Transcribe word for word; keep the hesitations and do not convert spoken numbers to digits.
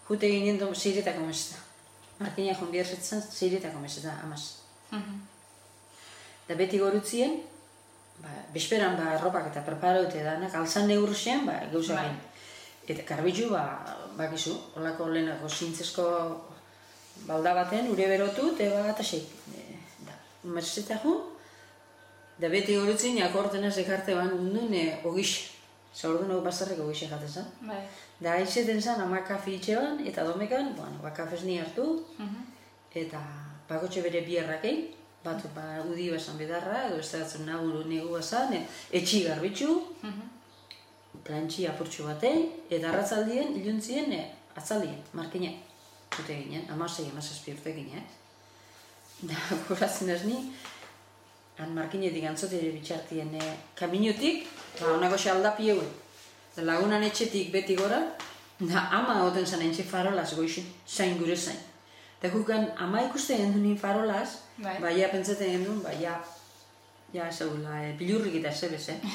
jute ginen du seiretako meseta. Markina joan biherretzen seiretako meseta, amaz. Da beti gorutzien, ba, besperan ba, erropak eta preparaute danak, alzan neurruxean, ba, gauza egin. Eta karbitu, ba, bakizu, holako lehenako zintzesko balda baten, ure berotu, eta bat asik. Da, merzeta jo, da beti gorutzien, akorten ez ekarte ban undun ogix. Zaurdu nago bazarreko ogix jatezan. Da, haizeten zan, ama kafe itxeban, eta domekan, bueno, ba, kafez ni hartu, eta bakotxe bere biherrakein, batu ba, udi basan bedarra, edo ez da nagu negu basan, etxi garbitzu, plantxi apurtxu batei, eta arratzaldien, iluntzien, atzaldien, markina. Jute ginen, amasei, amazazpi urte ginen. Da, goratzen ez ni, han markinetik antzotere bitxartien kaminutik, ba, honako xe aldapi euen. Lagunan etxetik beti gora, da ama goten zan entxe farolaz goixen, zain gure zain. Eta gukan ama ikusten gendun farolaz, baina pentsaten gendun, baina, ja, ez egula, bilurrik eta zebez, eh?